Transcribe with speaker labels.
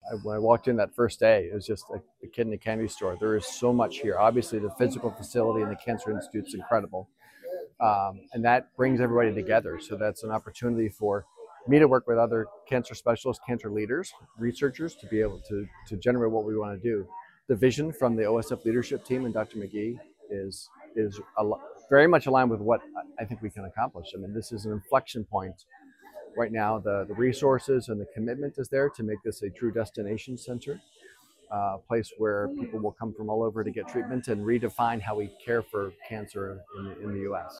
Speaker 1: When I walked in that first day, it was just a kid in a candy store. There is so much here. Obviously, the physical facility and the Cancer Institute is incredible, and that brings everybody together. So that's an opportunity for me to work with other cancer specialists, cancer leaders, researchers to be able to generate what we want to do. The vision from the OSF leadership team and Dr. McGee is very much aligned with what I think we can accomplish. I mean, this is an inflection point right now. The resources and the commitment is there to make this a true destination center, a place where people will come from all over to get treatment and redefine how we care for cancer in the U.S.